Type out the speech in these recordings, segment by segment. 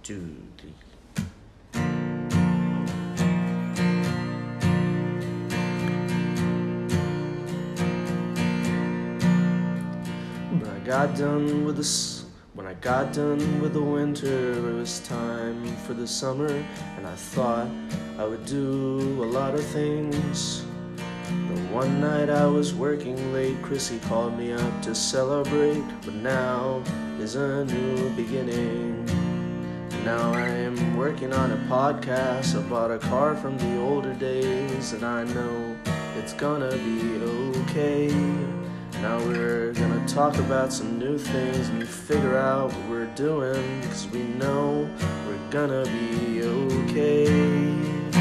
2, 3. When I got done with the winter, it was time for the summer, and I thought I would do a lot of things. But one night I was working late, Chrissy called me up to celebrate, but now is a new beginning. Now I am working on a podcast. I bought a car from the older days, and I know it's gonna be okay. Now we're gonna talk about some new things and figure out what we're doing, 'cause we know we're gonna be okay.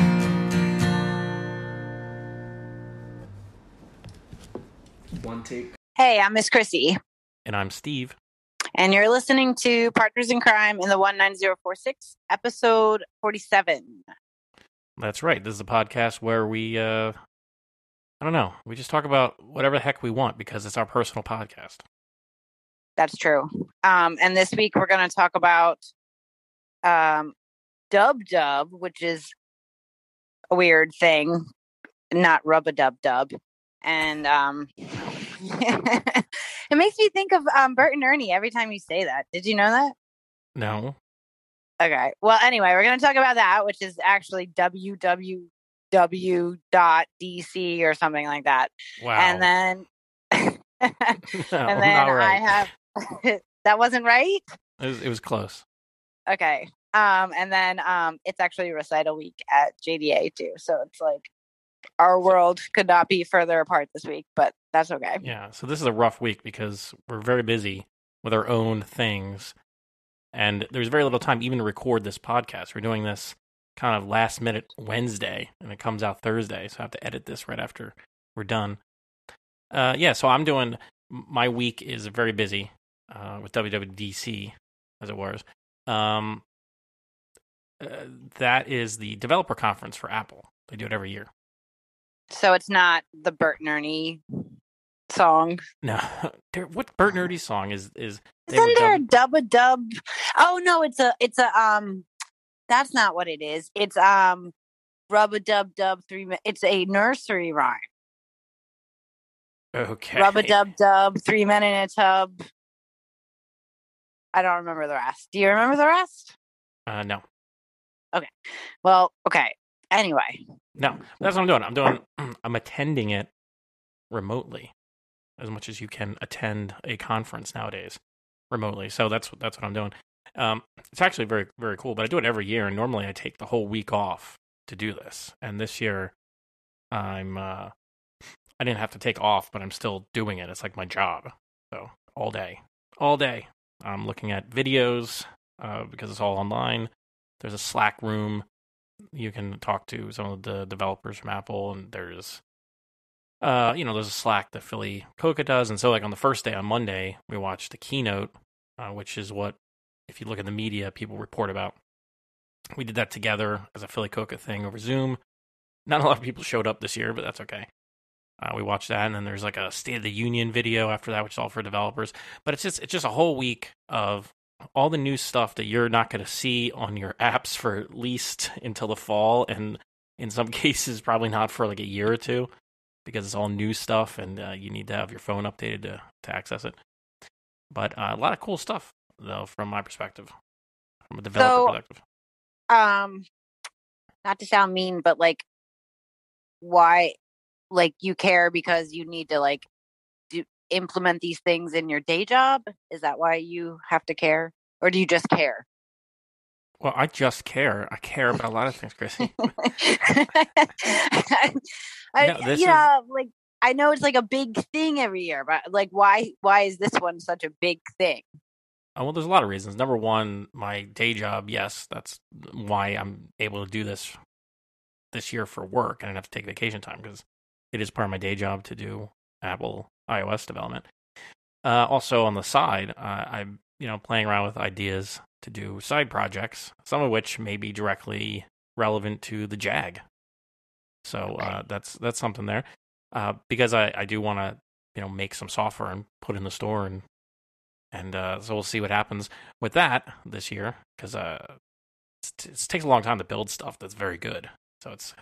One take. Hey, I'm Miss Chrissy. And I'm Steve. And you're listening to Partners in Crime in the 19046, episode 47. That's right. This is a podcast where we, we just talk about whatever the heck we want because it's our personal podcast. That's true. And this week we're going to talk about Dub-Dub, which is a weird thing, not Rub-a-Dub-Dub. And it makes me think of Bert and Ernie every time you say that. Did you know that? No. Okay. Well, anyway, we're going to talk about that, which is actually www.dc or something like that. Wow. And then, I have that wasn't right. It was close. Okay. And then it's actually recital week at JDA too, so it's like our world could not be further apart this week, but that's okay. Yeah. So this is a rough week because we're very busy with our own things, and there's very little time even to record this podcast. We're doing this kind of last minute Wednesday, and it comes out Thursday, so I have to edit this right after we're done. So I'm doing, my week is very busy with WWDC, as it was. That is the developer conference for Apple. They do it every year. So it's not the Bert and Ernie song. No, what Bert and Ernie song is? Isn't there a Dub-a-Dub? Oh no, it's a that's not what it is. It's Rub-a-Dub-Dub 3 minutes. It's a nursery rhyme. Okay. Rub-a-Dub-Dub 3 men in a tub. I don't remember the rest. Do you remember the rest? No. Okay. Well, okay. Anyway. No, that's what I'm doing. I'm attending it remotely, as much as you can attend a conference nowadays remotely. So that's what I'm doing. It's actually very, very cool, but I do it every year, and normally I take the whole week off to do this. And this year, I didn't have to take off, but I'm still doing it. It's like my job. So all day. I'm looking at videos because it's all online. There's a Slack room. You can talk to some of the developers from Apple, and there's a Slack that Philly Coca does. And so, like, on the first day, on Monday, we watched the keynote, which is what, if you look at the media, people report about. We did that together as a Philly Coca thing over Zoom. Not a lot of people showed up this year, but that's okay. We watched that, and then there's like a State of the Union video after that, which is all for developers. But it's just a whole week of all the new stuff that you're not going to see on your apps for at least until the fall, and in some cases probably not for like a year or two, because it's all new stuff, and you need to have your phone updated to access it. But a lot of cool stuff, though, from my perspective, from a developer perspective. Not to sound mean, but like, why? Like, you care because you need to like implement these things in your day job? Is that why you have to care, or do you just care? Well, I just care. I care about a lot of things, Chrissy. Like, I know it's like a big thing every year, but like, why is this one such a big thing? Well, there's a lot of reasons. Number one, my day job. Yes, that's why I'm able to do this year for work. I didn't have to take vacation time because it is part of my day job to do Apple iOS development. Also, on the side, I'm playing around with ideas to do side projects, some of which may be directly relevant to the Jag. So that's something there. Because I do want to make some software and put in the store, and so we'll see what happens with that this year, because it takes a long time to build stuff that's very good. So it's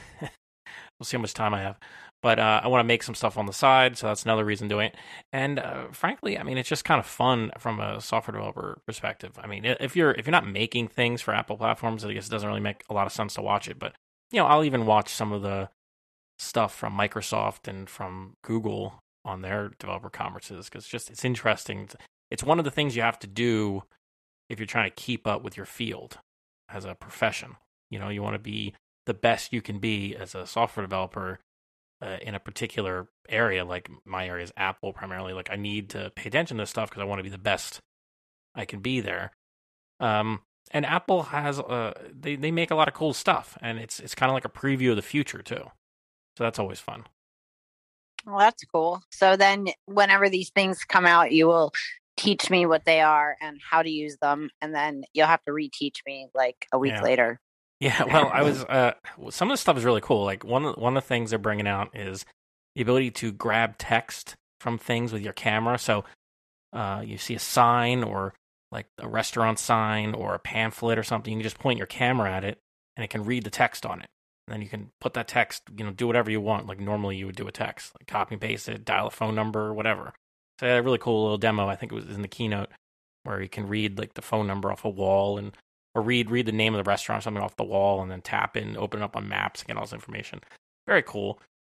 we'll see how much time I have. But I want to make some stuff on the side, so that's another reason doing it. And frankly, I mean, it's just kind of fun from a software developer perspective. I mean, if you're not making things for Apple platforms, I guess it doesn't really make a lot of sense to watch it. But I'll even watch some of the stuff from Microsoft and from Google on their developer conferences because it's interesting. It's one of the things you have to do if you're trying to keep up with your field as a profession. You want to be the best you can be as a software developer in a particular area. Like my area is Apple primarily. Like I need to pay attention to this stuff because I want to be the best I can be there. And Apple has they make a lot of cool stuff, and it's kind of like a preview of the future too. So that's always fun. Well, that's cool. So then whenever these things come out, you will teach me what they are and how to use them, and then you'll have to reteach me like a week later. Yeah, well, I was some of the stuff is really cool. Like one of the things they're bringing out is the ability to grab text from things with your camera. So you see a sign or like a restaurant sign or a pamphlet or something, you can just point your camera at it and it can read the text on it. And then you can put that text, do whatever you want. Like normally you would do a text, like copy and paste it, dial a phone number or whatever. So a really cool little demo. I think it was in the keynote where you can read like the phone number off a wall or read the name of the restaurant or something off the wall and then tap in, open it up on maps and get all this information. Very cool.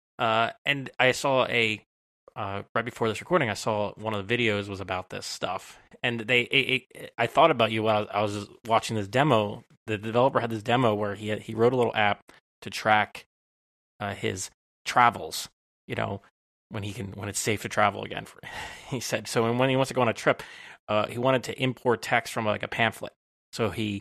And I saw right before this recording, I saw one of the videos was about this stuff. And I thought about you while I was watching this demo. The developer had this demo where he wrote a little app to track his travels, when it's safe to travel again. He said, so when he wants to go on a trip, he wanted to import text from like a pamphlet. So he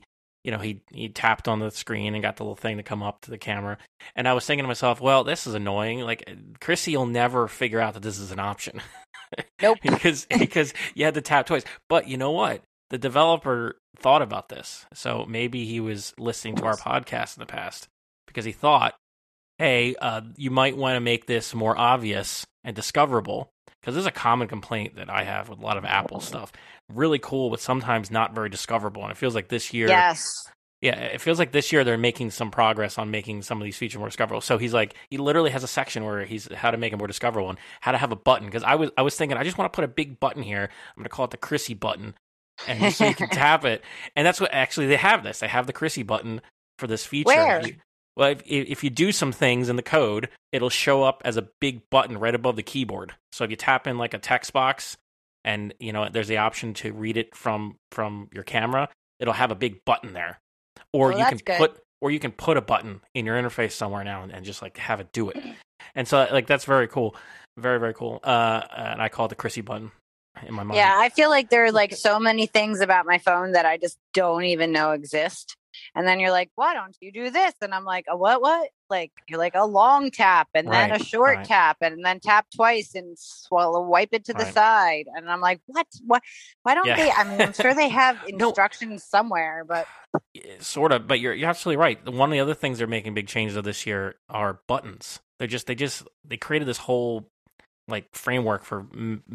tapped on the screen and got the little thing to come up to the camera. And I was thinking to myself, well, this is annoying. Like Chrissy will never figure out that this is an option. Nope. because you had to tap twice. But you know what? The developer thought about this. So maybe he was listening to our podcast in the past because he thought, hey, you might want to make this more obvious and discoverable. Because this is a common complaint that I have with a lot of Apple stuff. Really cool, but sometimes not very discoverable. And it feels like this year... Yes. Yeah, it feels like this year they're making some progress on making some of these features more discoverable. So he literally has a section where he's how to make it more discoverable and how to have a button. Because I was thinking, I just want to put a big button here. I'm going to call it the Chrissy button. And so you can tap it. And that's what actually they have this. They have the Chrissy button for this feature. Where? Well, if you do some things in the code, it'll show up as a big button right above the keyboard. So if you tap in like a text box and, there's the option to read it from your camera, it'll have a big button there. Or you can put a button in your interface somewhere now and just like have it do it. And so like that's very cool. Very, very cool. And I call it the Chrissy button in my mind. Yeah, I feel like there are like so many things about my phone that I just don't even know exist. And then you're like, why don't you do this? And I'm like, a what? Like, you're like a long tap and then a short tap and then tap twice and wipe it to the side. And I'm like, what? Why don't they? I mean, I'm sure they have instructions somewhere, but. Sort of, but you're absolutely right. One of the other things they're making big changes of this year are buttons. They created this whole like framework for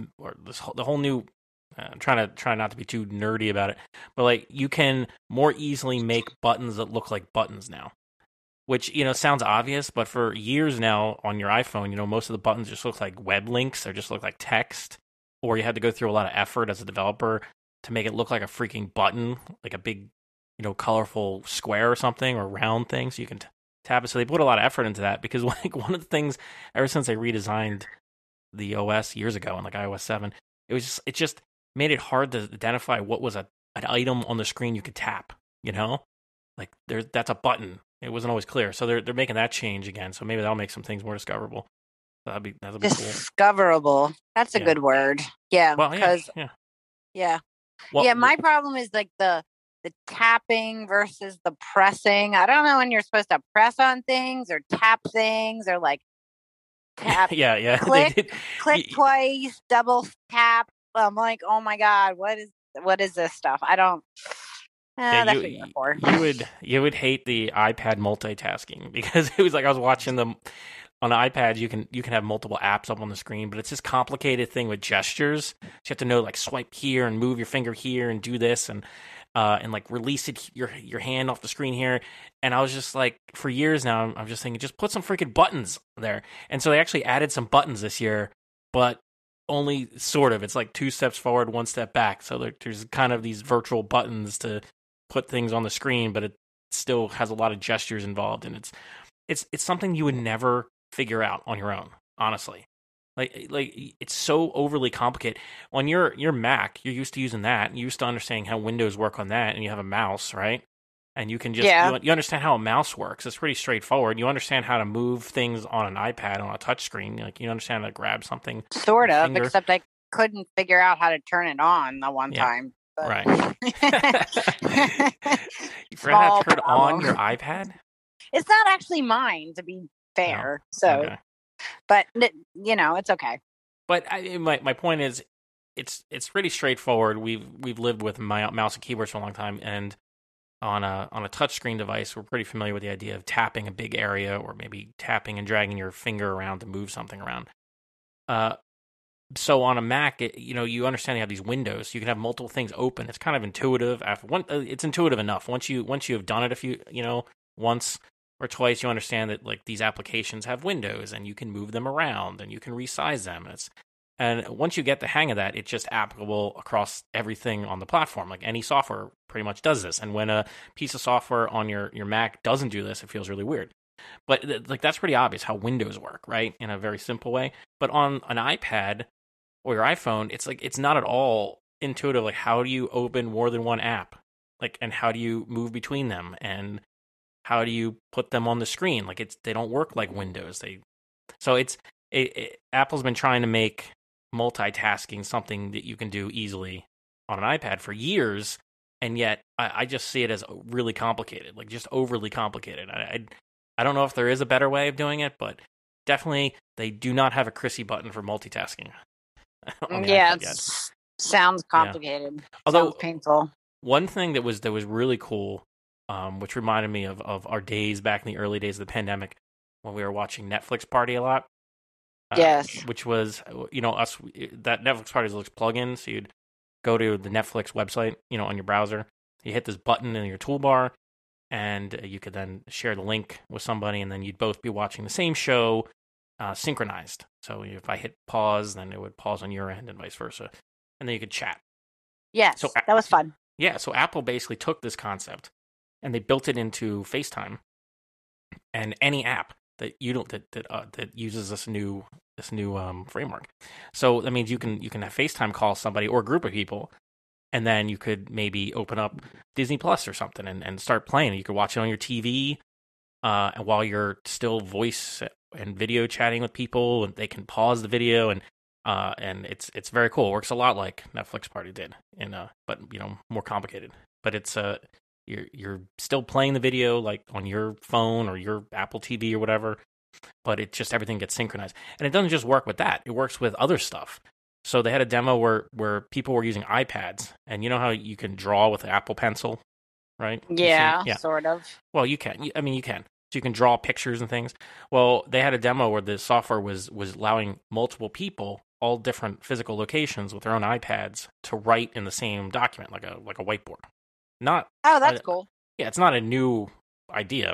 the whole new. I'm try not to be too nerdy about it, but like you can more easily make buttons that look like buttons now, which sounds obvious, but for years now on your iPhone, most of the buttons just look like web links or just look like text, or you had to go through a lot of effort as a developer to make it look like a freaking button, like a big, colorful square or something or round thing, so you can tap it. So they put a lot of effort into that because like one of the things ever since they redesigned the OS years ago on like iOS 7, it just made it hard to identify what was an item on the screen you could tap, like that's a button. It wasn't always clear. So they're making that change again. So maybe that'll make some things more discoverable. That'll be cool. Discoverable. That's a good word. Yeah. Well, yeah. Well, my problem is like the tapping versus the pressing. I don't know when you're supposed to press on things or tap things or like tap. Yeah. Click twice, double tap. I'm like, oh my God, what is this stuff? I don't. You would hate the iPad multitasking because it was like I was watching them on the iPad. You can have multiple apps up on the screen, but it's this complicated thing with gestures. So you have to know like swipe here and move your finger here and do this, and and like release your hand off the screen here. And I was just like, for years now, I'm just thinking, just put some freaking buttons there. And so they actually added some buttons this year, but only sort of. It's like 2 steps forward, 1 step back. So there's kind of these virtual buttons to put things on the screen, but it still has a lot of gestures involved, and it's something you would never figure out on your own, honestly. Like it's so overly complicated. On your Mac, you're used to using that. You're used to understanding how Windows work on that, and you have a mouse, right? And you can just you understand how a mouse works. It's pretty straightforward. You understand how to move things on an iPad on a touchscrreen. Like you understand how to grab something. Sort of, except I couldn't figure out how to turn it on the one time. But... Right. You forgot how to turn on your iPad? It's not actually mine, to be fair. So, okay. But it's okay. But my point is, it's pretty straightforward. We've lived with mouse and keyboards for a long time, and on a touchscreen device, we're pretty familiar with the idea of tapping a big area, or maybe tapping and dragging your finger around to move something around. So on a Mac, you understand you have these windows. You can have multiple things open. It's kind of intuitive. It's intuitive enough. Once you have done it once or twice, you understand that like these applications have windows and you can move them around and you can resize them. And once you get the hang of that, it's just applicable across everything on the platform. Like any software pretty much does this. And when a piece of software on your Mac doesn't do this, it feels really weird. But like that's pretty obvious how Windows work, right? In a very simple way. But on an iPad or your iPhone, it's like it's not at all intuitive. Like how do you open more than one app? Like, and how do you move between them? And how do you put them on the screen? Like they don't work like Windows. Apple's been trying to make multitasking something that you can do easily on an iPad for years, and yet I just see it as really complicated, like just overly complicated. I don't know if there is a better way of doing it, but definitely they do not have a Chrissy button for multitasking. Yeah, it sounds complicated. Yeah. Although sounds painful. One thing that was really cool, which reminded me of our days back in the early days of the pandemic when we were watching Netflix Party a lot. Yes. Which was, that Netflix Party looks plug-in, so you'd go to the Netflix website, on your browser. You hit this button in your toolbar, and you could then share the link with somebody, and then you'd both be watching the same show, synchronized. So if I hit pause, then it would pause on your end and vice versa. And then you could chat. Yes, so, that was fun. Yeah, so Apple basically took this concept and they built it into FaceTime and any app that that uses this new framework. So that means you can have FaceTime call somebody or a group of people, and then you could maybe open up Disney Plus or something and start playing. You could watch it on your TV, and while you're still voice and video chatting with people, and they can pause the video, and it's very cool. It works a lot like Netflix Party did, but more complicated. But it's you're still playing the video like on your phone or your Apple TV or whatever, but it just everything gets synchronized. And it doesn't just work with that; it works with other stuff. So they had a demo where people were using iPads, and you know how you can draw with Apple Pencil, right? Yeah, sort of. Well, you can. You can. So you can draw pictures and things. Well, they had a demo where the software was allowing multiple people, all different physical locations with their own iPads, to write in the same document, like a whiteboard. That's cool. Yeah, it's not a new idea,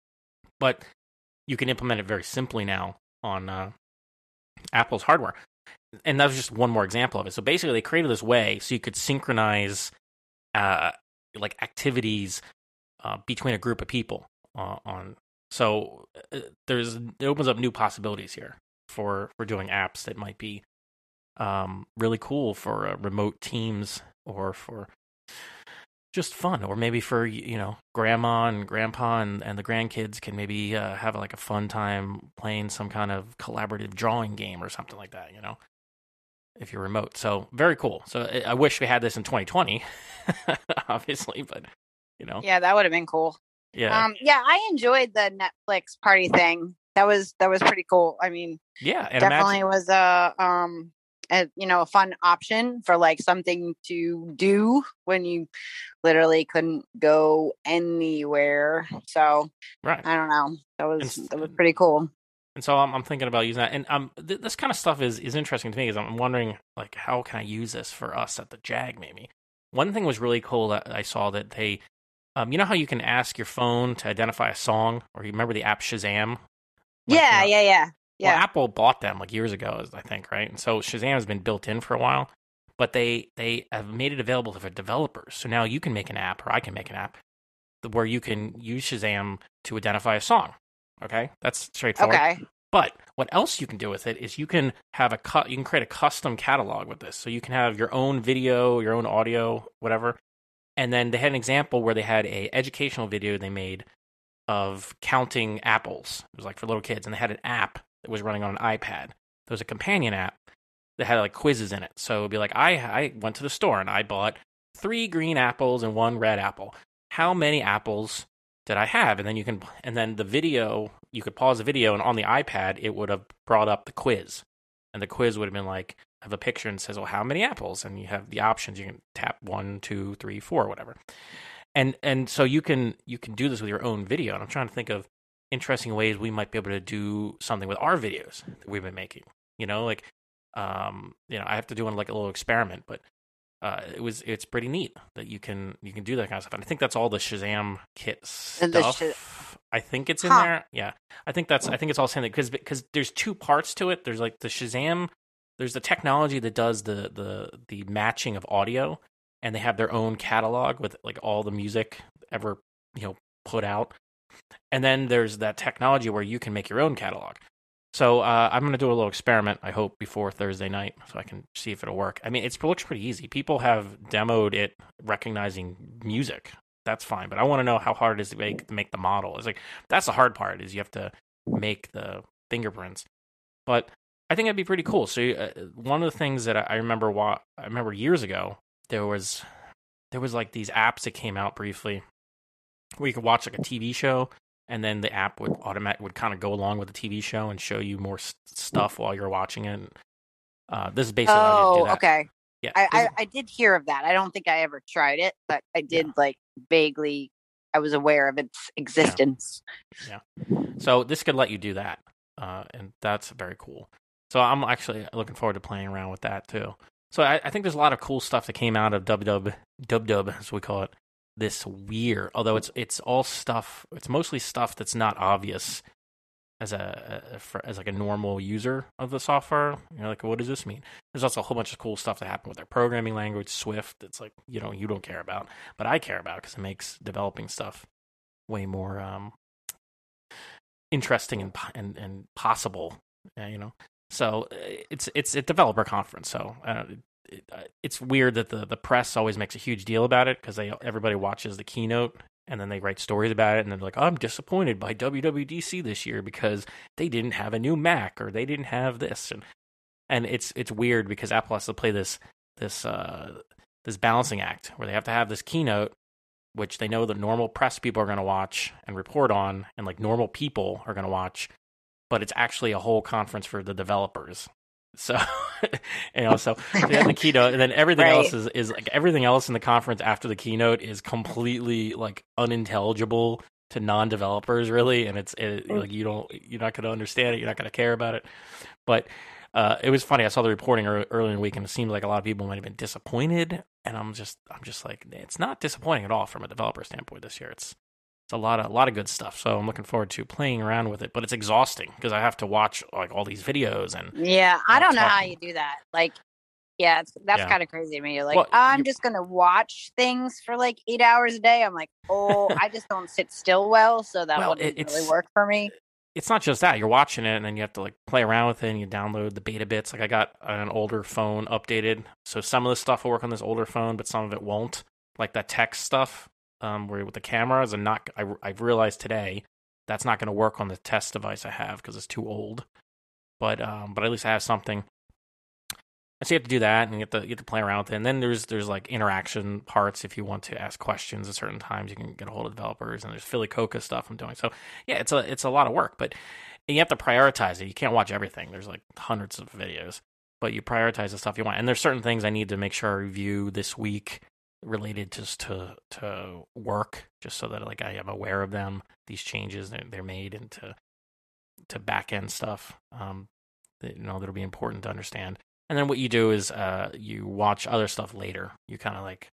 but you can implement it very simply now on Apple's hardware. And that was just one more example of it. So basically, they created this way so you could synchronize like activities between a group of people So it opens up new possibilities here for doing apps that might be really cool for remote teams, or for just fun, or maybe for grandma and grandpa and the grandkids can maybe have like a fun time playing some kind of collaborative drawing game or something like that, if you're remote. So very cool. So I wish we had this in 2020 obviously, but yeah, that would have been cool. Yeah. I enjoyed the Netflix Party thing. That was pretty cool. I mean, yeah, and definitely was a fun option for like something to do when you literally couldn't go anywhere. So right. I don't know. That was pretty cool. And so I'm thinking about using that. And this kind of stuff is interesting to me, because I'm wondering, like, how can I use this for us at the JAG maybe? one thing was really cool that I saw that they, you know how you can ask your phone to identify a song, or you remember the app Shazam? Like, Yeah, yeah. Well, Apple bought them like years ago, I think, right? And so Shazam has been built in for a while, but they have made it available for developers. So now you can make an app, or I can make an app where you can use Shazam to identify a song. Okay, that's straightforward. Okay. But what else you can do with it is you can have you can create a custom catalog with this. So you can have your own video, your own audio, whatever. And then they had an example where they had a educational video they made of counting apples. It was like for little kids, and they had an app that was running on an iPad. There was a companion app that had like quizzes in it. So it'd be like, I went to the store and I bought 3 green apples and 1 red apple. How many apples did I have? And then the video, you could pause the video, and on the iPad, it would have brought up the quiz. And the quiz would have been like, have a picture and says, well, how many apples? And you have the options. You can tap 1, 2, 3, 4, whatever. And so you can do this with your own video. And I'm trying to think of interesting ways we might be able to do something with our videos that we've been making. Like, I have to do like a little experiment, but it's pretty neat that you can do that kind of stuff. And I think that's all the Shazam kit stuff. I think it's in there. Yeah, I think it's all same because there's 2 parts to it. There's like the Shazam. There's the technology that does the matching of audio, and they have their own catalog with like all the music ever put out. And then there's that technology where you can make your own catalog. So I'm going to do a little experiment, I hope, before Thursday night so I can see if it'll work. I mean, it looks pretty easy. People have demoed it recognizing music. That's fine. But I want to know how hard it is to make the model. It's like, that's the hard part, is you have to make the fingerprints. But I think that'd be pretty cool. So one of the things that I remember years ago, there was like these apps that came out briefly where you could watch like a TV show, and then the app would kind of go along with the TV show and show you more stuff while you're watching it. This is basically how you do that. Okay. Yeah, I did hear of that. I don't think I ever tried it, but I did vaguely. I was aware of its existence. Yeah. So this could let you do that, and that's very cool. So I'm actually looking forward to playing around with that too. So I think there's a lot of cool stuff that came out of Dub, as we call it, this year. Although it's all stuff. It's mostly stuff that's not obvious as like a normal user of the software. Like, what does this mean? There's also a whole bunch of cool stuff that happened with their programming language, Swift. It's like you don't care about, but I care about because it makes developing stuff way more interesting and possible. So it's a developer conference. So it's weird that the press always makes a huge deal about it because everybody watches the keynote and then they write stories about it and they're like, I'm disappointed by WWDC this year because they didn't have a new Mac or they didn't have this, and it's weird because Apple has to play this balancing act where they have to have this keynote, which they know the normal press people are going to watch and report on, and like normal people are going to watch, but it's actually a whole conference for the developers. So, so they have the keynote, and then everything else is like everything else in the conference after the keynote is completely like unintelligible to non-developers, really, and like you're not going to understand it, you're not going to care about it. But it was funny. I saw the reporting early in the week, and it seemed like a lot of people might have been disappointed, and I'm just like, it's not disappointing at all from a developer standpoint this year. It's a lot of good stuff. So I'm looking forward to playing around with it, but it's exhausting because I have to watch like all these videos and I don't know how you do that. Like, that's kind of crazy to me. You're like, I'm just gonna watch things for like 8 hours a day. I'm like, I just don't sit still well, so that wouldn't really work for me. It's not just that. You're watching it and then you have to like play around with it and you download the beta bits. Like I got an older phone updated, so some of the stuff will work on this older phone, but some of it won't. Like that text stuff. Where with the cameras, and I've realized today that's not going to work on the test device I have because it's too old. But at least I have something. And so you have to do that, and you have to play around with it. And then there's like interaction parts if you want to ask questions at certain times. You can get a hold of developers, and there's Philly Coca stuff I'm doing. So yeah, it's a lot of work, but you have to prioritize it. You can't watch everything. There's like hundreds of videos, but you prioritize the stuff you want. And there's certain things I need to make sure I review this week related just to work, just so that like I am aware of them, these changes they're made into back end stuff that'll be important to understand. And then what you do is you watch other stuff later. You kind of like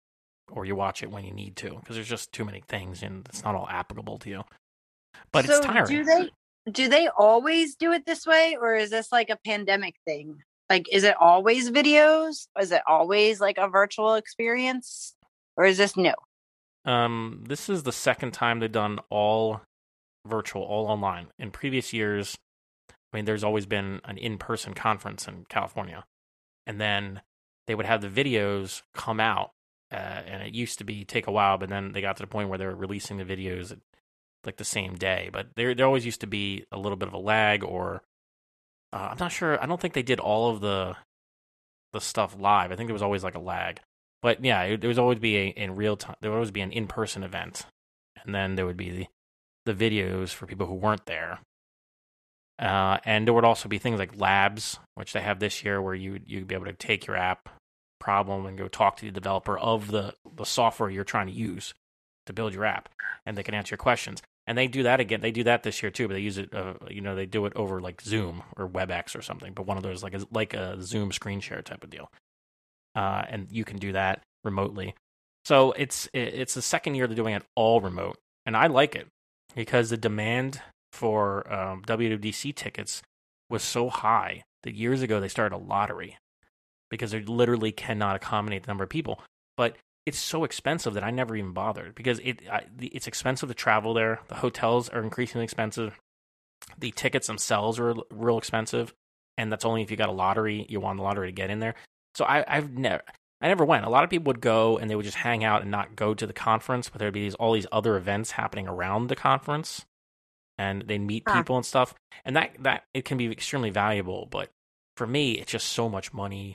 or you watch it when you need to, because there's just too many things and it's not all applicable to you. But So it's tiring. do they always do it this way, or is this like a pandemic thing? Like, is it always videos? Is it always like a virtual experience, or is this new? This is the second time they've done all virtual, all online. In previous years, I mean, there's always been an in-person conference in California, and then they would have the videos come out, and it used to be take a while, but then they got to the point where they were releasing the videos like the same day. But there always used to be a little bit of a lag, or I'm not sure. I don't think they did all of the stuff live. I think there was always like a lag. But yeah, there would always be in real time. There would always be an in-person event, and then there would be the videos for people who weren't there. And there would also be things like labs, which they have this year, where you'd be able to take your app problem and go talk to the developer of the software you're trying to use to build your app, and they can answer your questions. And they do that again. They do that this year too, but they use it. They do it over like Zoom or WebEx or something. But one of those like a Zoom screen share type of deal. And you can do that remotely. So it's the second year they're doing it all remote, and I like it because the demand for WWDC tickets was so high that years ago they started a lottery because they literally cannot accommodate the number of people. But it's so expensive that I never even bothered because it's expensive to travel there. The hotels are increasingly expensive. The tickets themselves are real expensive, and that's only if you got a lottery. You won the lottery to get in there. So I never went. A lot of people would go and they would just hang out and not go to the conference, but there'd be all these other events happening around the conference, and they'd meet people and stuff. And that it can be extremely valuable, but for me, it's just so much money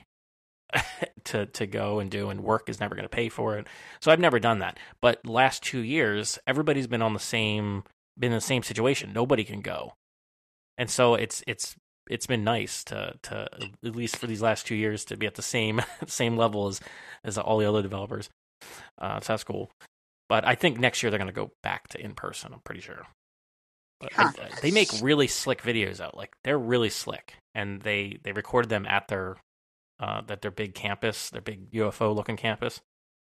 to go and do, and work is never going to pay for it. So I've never done that. But the last 2 years, everybody's been in the same situation. Nobody can go, and so it's been nice to at least for these last 2 years to be at the same level as all the other developers. So that's cool. But I think next year they're going to go back to in person. I'm pretty sure. But they make really slick videos out. Like they're really slick, and they recorded them at their big campus, their big UFO looking campus,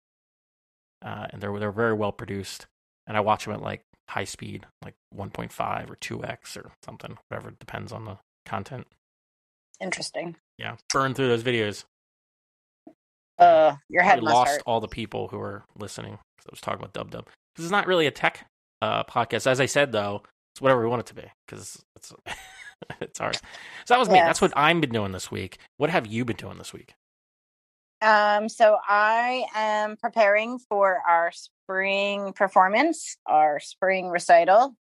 and they're very well produced. And I watch them at like high speed, like 1.5 or 2x or something, whatever. It depends on the content. Interesting. Yeah, burn through those videos. Your head I must lost hurt. all the people who were listening because I was talking about Dub. This is not really a tech podcast. As I said, though, it's whatever we want it to be because it's it's hard. So that was me. That's what I've been doing this week. What have you been doing this week? So I am preparing for our spring performance, our spring recital.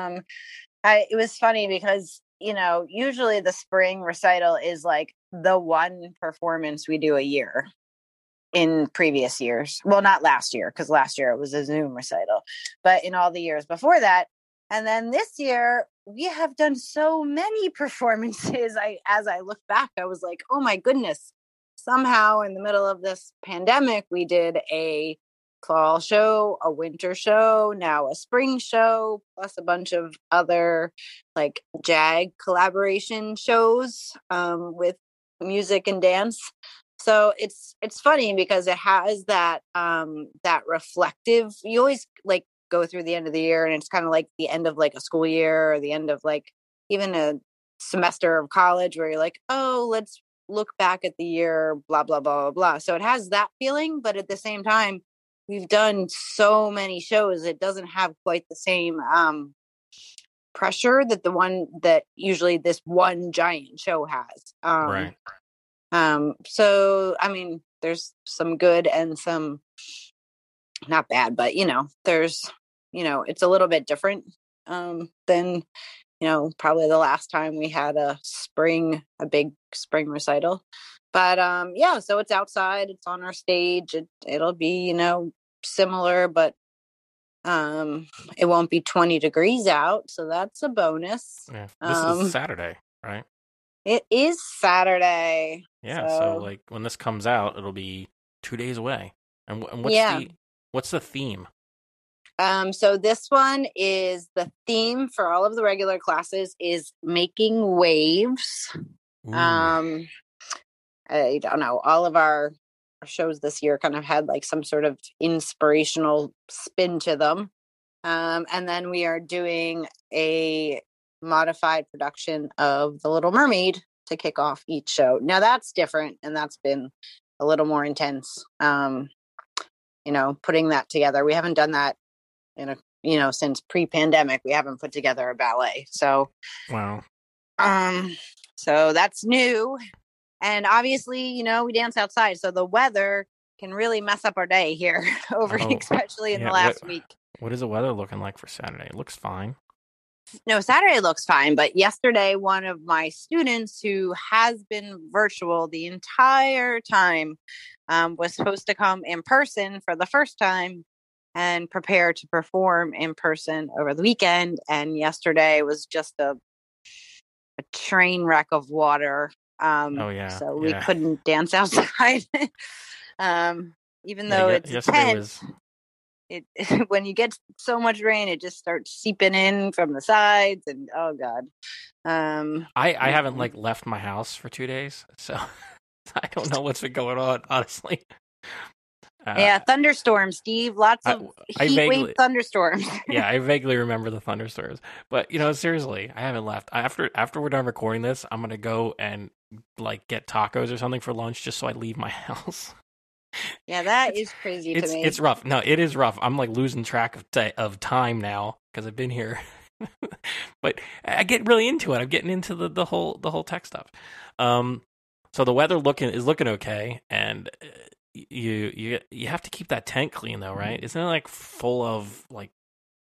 It was funny because, usually the spring recital is like the one performance we do a year in previous years. Well, not last year, because last year it was a Zoom recital, but in all the years before that. And then this year we have done so many performances. As I look back, I was like, oh my goodness. Somehow in the middle of this pandemic, we did a fall show, a winter show, now a spring show, plus a bunch of other like JAG collaboration shows with music and dance. So it's funny because it has that reflective. You always like go through the end of the year, and it's kind of like the end of like a school year or the end of like even a semester of college where you're like, oh, let's look back at the year, blah, blah, blah, blah, blah. So it has that feeling, but at the same time, we've done so many shows. It doesn't have quite the same pressure that the one that usually this one giant show has. Right. So, I mean, there's some good and some not bad, but there's, it's a little bit different than probably the last time we had a big spring recital. But so it's outside, it's on our stage. It'll be, similar, but it won't be 20 degrees out. So that's a bonus. Yeah. This is Saturday, right? It is Saturday. Yeah. So like when this comes out, it'll be 2 days away. And what's the theme? So this one is the theme for all of the regular classes is making waves. Ooh. I don't know, all of our shows this year kind of had like some sort of inspirational spin to them. And then we are doing a modified production of The Little Mermaid to kick off each show. Now that's different, and that's been a little more intense. Putting that together. We haven't done that since pre-pandemic. We haven't put together a ballet. So wow. So that's new. And obviously, we dance outside, so the weather can really mess up our day here especially in the last week. What is the weather looking like for Saturday? It looks fine. No, Saturday looks fine, but yesterday, one of my students who has been virtual the entire time was supposed to come in person for the first time and prepare to perform in person over the weekend. And yesterday was just a train wreck of water. So we couldn't dance outside. Even though it's a tent. When you get so much rain, it just starts seeping in from the sides, and oh god. I haven't left my house for 2 days, so I don't know what's been going on, honestly. Thunderstorms, Steve. Lots of heat wave thunderstorms. Yeah, I vaguely remember the thunderstorms, but seriously, I haven't left. After we're done recording this, I'm gonna go and get tacos or something for lunch, just so I leave my house. Yeah, that is crazy to me. It's rough. No, it is rough. I'm losing track of time now because I've been here. But I get really into it. I'm getting into the whole tech stuff. So the weather is looking okay, and you have to keep that tent clean though, right? Isn't it full of like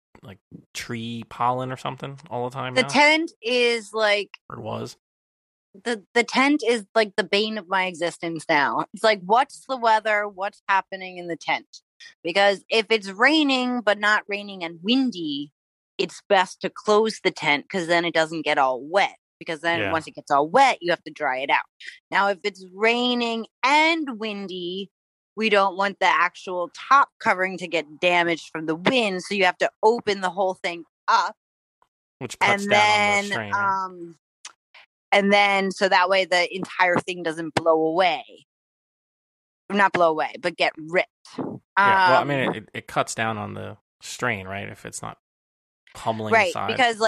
tree pollen or something all the time? The tent is or it was. The tent is like the bane of my existence now. It's like, what's the weather? What's happening in the tent? Because if it's raining, but not raining and windy, it's best to close the tent because then it doesn't get all wet. Because then once it gets all wet, you have to dry it out. Now, if it's raining and windy, we don't want the actual top covering to get damaged from the wind. So you have to open the whole thing up. Which cuts down on the strain. And then, so that way the entire thing doesn't blow away. Not blow away, but get ripped. It cuts down on the strain, right? If it's not pummeling right, the side. Because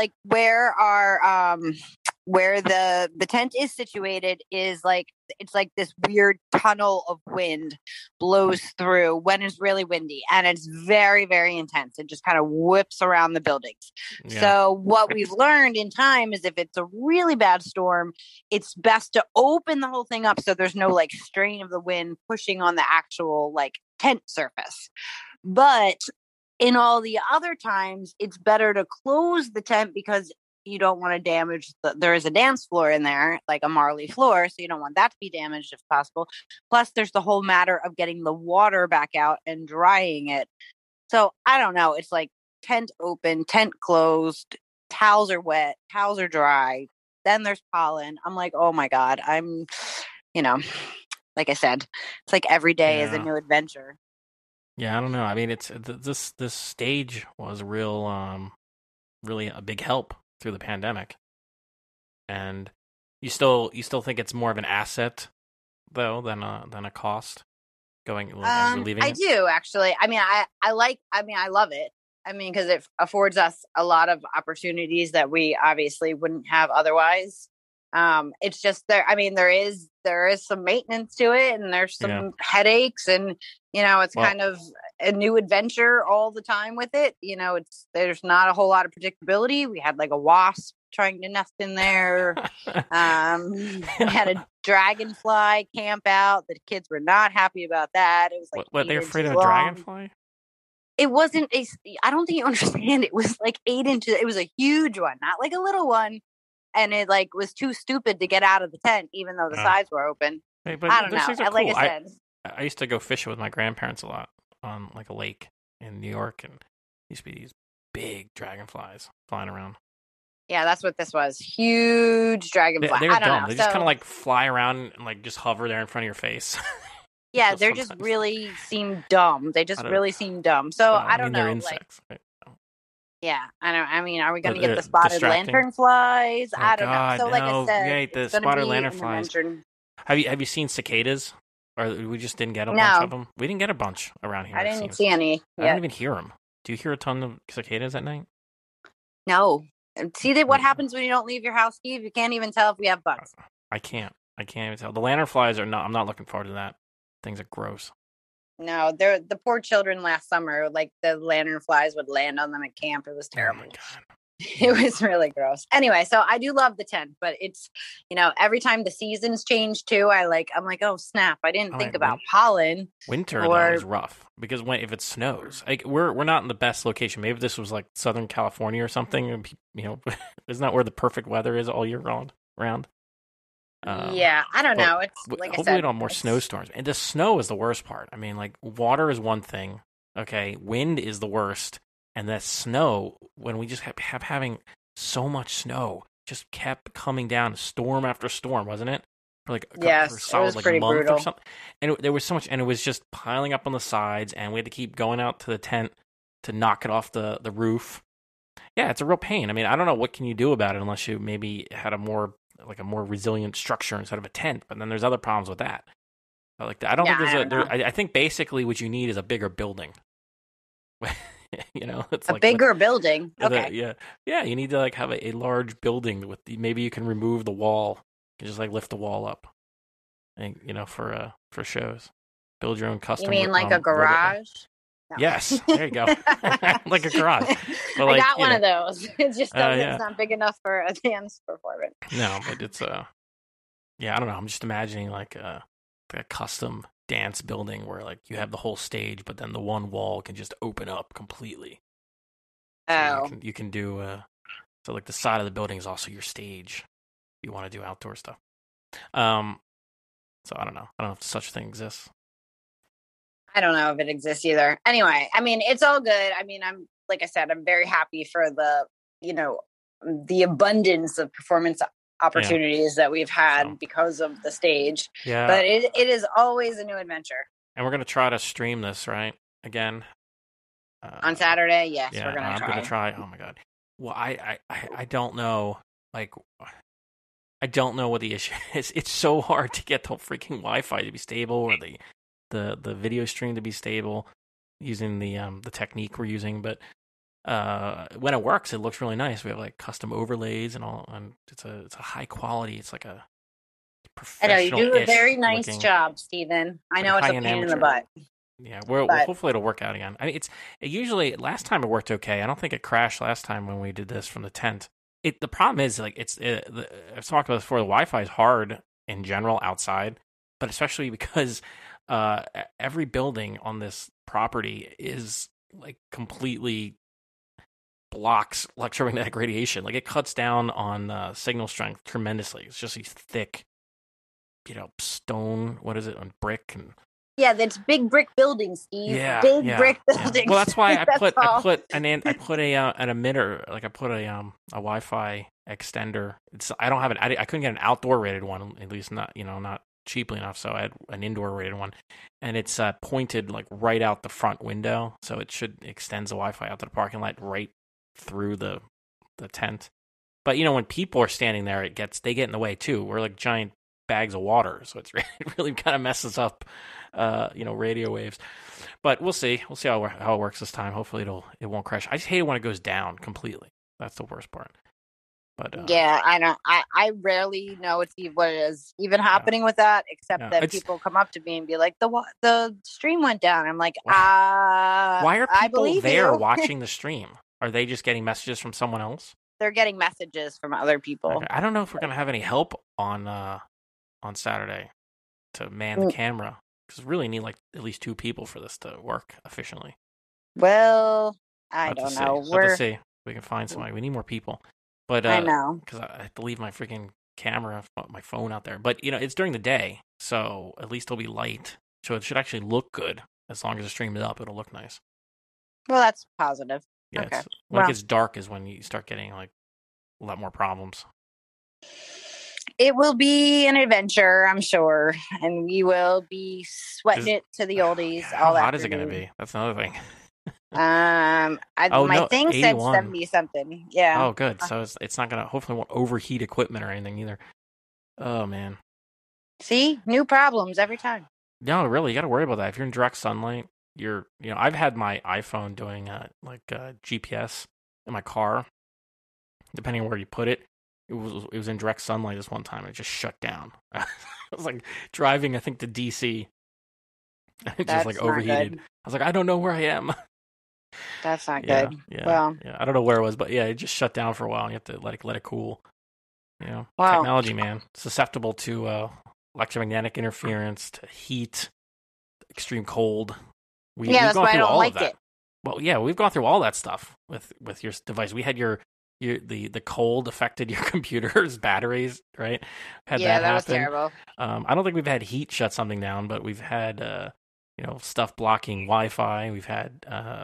where the tent is situated is it's like this weird tunnel of wind blows through when it's really windy, and it's very, very intense. It just kind of whips around the buildings. Yeah. So what we've learned in time is if it's a really bad storm, it's best to open the whole thing up so there's no strain of the wind pushing on the actual tent surface. But in all the other times, it's better to close the tent because you don't want to damage there is a dance floor in there, like a Marley floor, so you don't want that to be damaged if possible. Plus, there's the whole matter of getting the water back out and drying it. So I don't know. It's tent open, tent closed, towels are wet, towels are dry. Then there's pollen. I'm oh my God. I'm, like I said, it's every day is a new adventure. Yeah, I don't know. I mean, it's this stage was really a big help through the pandemic, and you still think it's more of an asset though than a cost going and relieving I do actually. I mean, I love it. I mean, because it affords us a lot of opportunities that we obviously wouldn't have otherwise. It's just there. I mean, there is some maintenance to it, and there's some headaches, and it's kind of a new adventure all the time with it. There's not a whole lot of predictability. We had a wasp trying to nest in there. We had a dragonfly camp out. The kids were not happy about that. It was what they're afraid of a dragonfly? It wasn't I don't think you understand. It was 8 inches. It was a huge one, not a little one. And it was too stupid to get out of the tent, even though the sides were open. Hey, but I don't know. Cool. Like I said, I used to go fishing with my grandparents a lot on a lake in New York, and used to be these big dragonflies flying around. Yeah, that's what this was. Huge dragonfly. They're dumb. They just kind of fly around and just hover there in front of your face. Yeah, they just really seem dumb. They just really seem dumb. So I don't know. They're insects. Right? Yeah, I don't. I mean, are we going to get the spotted lantern flies? I don't know. So, like I said, the spotted lantern flies. Have you seen cicadas? Or we just didn't get a No. bunch of them? We didn't get a bunch around here. I it didn't seems. see any I don't yet. even hear them. Do you hear a ton of cicadas at night? No. See that what Yeah. happens when you don't leave your house, Steve? You can't even tell if we have bugs. I can't even tell. The lanternflies are not. I'm not looking forward to that. Things are gross. No, they're the poor children last summer. Like the lanternflies would land on them at camp. It was terrible. Oh my god. It was really gross. Anyway, so I do love the tent, but it's, every time the seasons change too, I'm like, oh snap! I didn't think about pollen. Winter though is rough because if it snows, like we're not in the best location. Maybe this was like Southern California or something. And, isn't that where the perfect weather is all year round? Yeah, I don't know. It's like hopefully I said, we don't have more snowstorms. And the snow is the worst part. I mean, like water is one thing. Okay, wind is the worst. And that snow, when we just kept having so much snow, just kept coming down, storm after storm, wasn't it? For like yes, for a solid, it was like pretty month brutal. or something. And there was so much, and it was just piling up on the sides, and we had to keep going out to the tent to knock it off the roof. Yeah, it's a real pain. I mean, I don't know what can you do about it unless you maybe had a more resilient structure instead of a tent. But then there's other problems with that. Like I don't think I think basically what you need is a bigger building. It's a bigger building. Okay. Yeah. You need to like have a large building with maybe you can remove the wall. You can just like lift the wall up, and for shows, build your own custom. You mean like a garage? No. Yes, there you go, like a garage. But I got one of those. It just it's not big enough for a dance performance. No, but it's I don't know. I'm just imagining like a custom dance building where like you have the whole stage, but then the one wall can just open up completely. So you can do so like the side of the building is also your stage if you want to do outdoor stuff. So I don't know if such a thing exists. I don't know if it exists either. Anyway, I mean, it's all good. I mean, I'm very happy for the abundance of performance opportunities that we've had because of the stage. Yeah. But it is always a new adventure. And we're going to try to stream this, right? Again. On Saturday, yes, yeah, we're going to try. I'm going to try. Oh my God. Well, I don't know. Like, I don't know what the issue is. It's so hard to get the freaking Wi-Fi to be stable or the video stream to be stable using the technique we're using. But when it works, it looks really nice. We have like custom overlays and all, and it's a high quality. It's like a professional. I know you do a very nice job, Stephen. I know it's a pain in the butt. Yeah, hopefully it'll work out again. I mean, it usually last time it worked okay. I don't think it crashed last time when we did this from the tent. The problem is like I've talked about this before. The Wi-Fi is hard in general outside, but especially because every building on this property is like completely blocks electromagnetic radiation. Like it cuts down on signal strength tremendously. It's just these thick, stone. What is it on brick and. Yeah, that's big brick buildings, Steve. Yeah, big brick buildings. Yeah. Well, that's why I put an emitter. Like I put a Wi-Fi extender. I don't have I couldn't get an outdoor rated one, at least not not cheaply enough. So I had an indoor rated one, and it's pointed like right out the front window, so it extends the Wi-Fi out to the parking lot right through the tent. But when people are standing there, they get in the way too. We're like giant bags of water, so it really kind of messes up radio waves. But we'll see how it works this time. Hopefully it won't crash. I just hate it when it goes down completely. That's the worst part. But yeah, I know. I rarely know what is even happening with that, except that people come up to me and be like, the stream went down. I'm like, why are people there you. watching the stream? Are they just getting messages from someone else? They're getting messages from other people. Okay. I don't know if we're gonna have any help on Saturday to man the camera, because we really need like at least 2 people for this to work efficiently. Well, I don't know. We'll have to see if we can find somebody. We need more people. But I know, because I have to leave my freaking camera, my phone out there. But it's during the day, so at least it'll be light, so it should actually look good. As long as the stream is up, it'll look nice. Well, that's positive. Yeah, okay. When it gets dark is when you start getting like a lot more problems. It will be an adventure, I'm sure, and we will be sweating it to the oldies. How hot is it going to be? That's another thing. My thing said 70 something. Yeah. Oh, good. So it's not going to. Hopefully, won't overheat equipment or anything either. Oh man. See, new problems every time. No, really, you got to worry about that. If you're in direct sunlight, I've had my iPhone doing GPS in my car, depending on where you put it. It was in direct sunlight this one time. And it just shut down. I was like driving, I think, to DC. It just like That's not overheated. good. I was like, I don't know where I am. That's not Yeah, good. yeah, Well, yeah. I don't know where it was, but yeah, it just shut down for a while, and you have to let it cool. Wow. Technology, man, susceptible to electromagnetic interference, to heat, extreme cold. We've that's gone why I through don't all like of that. it. Well, yeah, we've gone through all that stuff with your device. We had the cold affected your computer's batteries, right? Had Yeah, that that was happen. terrible. I don't think we've had heat shut something down, but we've had stuff blocking Wi-Fi. We've had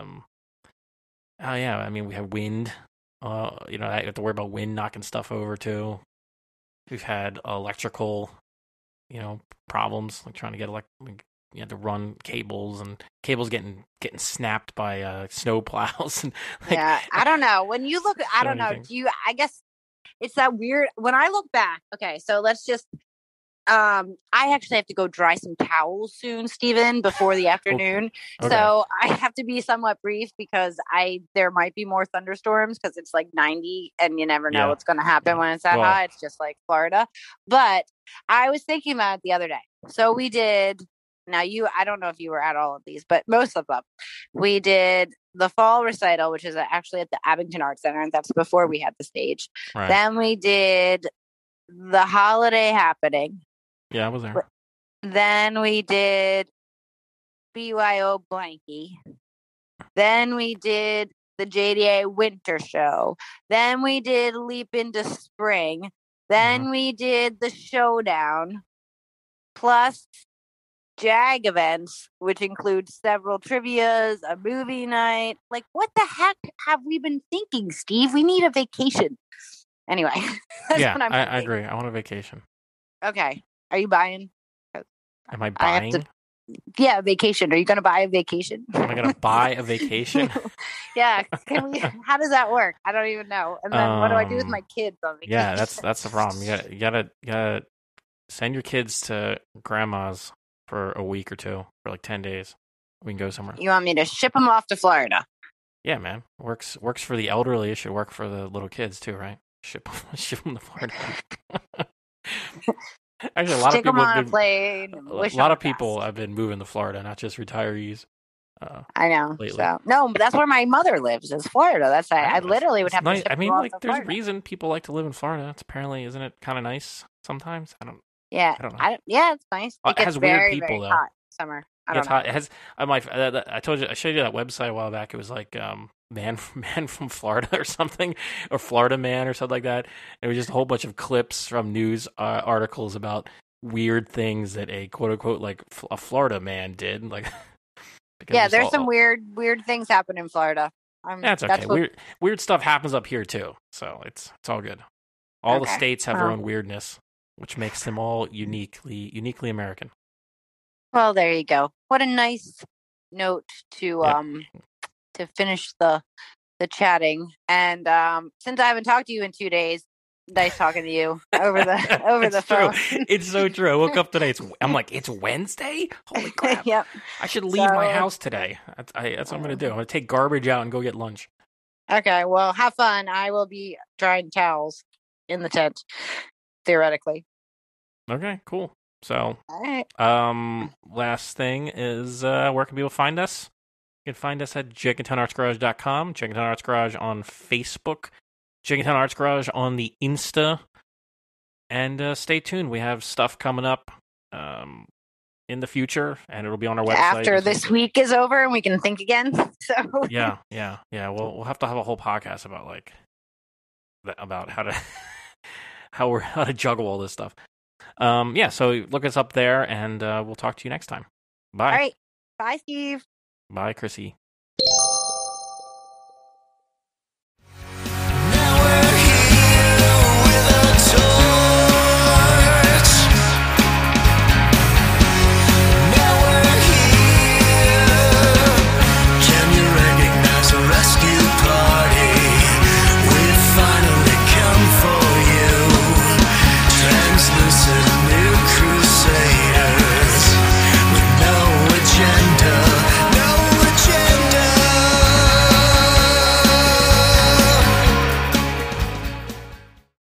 we have wind. I have to worry about wind knocking stuff over too. We've had electrical, problems like trying to get you had to run cables and cables getting snapped by snow plows and Yeah, I don't know. When you look, I so don't many know. things. I guess it's that weird. When I look back, okay, so let's just. I actually have to go dry some towels soon, Stephen, before the afternoon. Okay. So I have to be somewhat brief because there might be more thunderstorms because it's like 90 and you never know Yeah. what's going to happen when it's that Well- high. It's just like Florida. But I was thinking about it the other day. So we did. Now I don't know if you were at all of these, but most of them. We did the fall recital, which is actually at the Abington Arts Center, and that's before we had the stage. Right. Then we did the holiday happening. Yeah, I was there. Then we did BYO Blanky. Then we did the JDA Winter Show. Then we did Leap into Spring. Then we did the Showdown. Plus JAG events, which include several trivias, a movie night. Like, what the heck have we been thinking, Steve? We need a vacation. Anyway, that's Yeah, what I'm I thinking. agree. I want a vacation. Okay. Are you buying? Am I I have buying? to- Yeah, vacation. Are you going to buy a vacation? Am I going to buy a vacation? Yeah. How does that work? I don't even know. And then what do I do with my kids on vacation? Yeah, that's the problem. You gotta send your kids to grandma's for a week or two, for like 10 days. We can go somewhere. You want me to ship them off to Florida? Yeah, man. Works for the elderly. It should work for the little kids too, right? Ship them to Florida. Actually, a lot Stick of people them on have a been. plane. A lot of people have been moving to Florida, not just retirees. I know. lately. So no, but that's where my mother lives. Is Florida. That's I literally would It's have nice. to ship I mean, them off like, to there's a Florida. reason people like to live in Florida. It's apparently, isn't it kind of nice sometimes? Yeah, I don't know. yeah, it's nice. It It gets has weird very, people, very though. hot summer. I Yeah, don't it's know. hot. It has. I told you. I showed you that website a while back. It was like man from Florida or something, or Florida man or something like that. It was just a whole bunch of clips from news articles about weird things that a quote unquote like a Florida man did. Like, because Yeah, just there's some weird things happen in Florida. That's okay. That's what, Weird stuff happens up here too, so it's all good. All the Okay. states have their Well. own weirdness, which makes them all uniquely American. well, there you go. What a nice note to to finish the chatting. And since I haven't talked to you in 2 days, nice talking to you over the It's true. phone. It's so true. I woke up today. I'm like, it's Wednesday. Holy crap! Yep. I should leave my So- house today. That's what I'm gonna do. I'm gonna take garbage out and go get lunch. Okay. Well, have fun. I will be drying towels in the tent, theoretically. Okay, cool. So, All right. last thing is where can people find us? You can find us at JenkintownArtsGarage.com, Jenkintown Arts Garage on Facebook, Jenkintown Arts Garage on the Insta, and stay tuned. We have stuff coming up in the future, and it'll be on our website. After this week is over and we can think again. So Yeah. We'll have to have a whole podcast about about how to how to juggle all this stuff. So look us up there, and we'll talk to you next time. Bye. all right. Bye, Steve. Bye, Chrissy.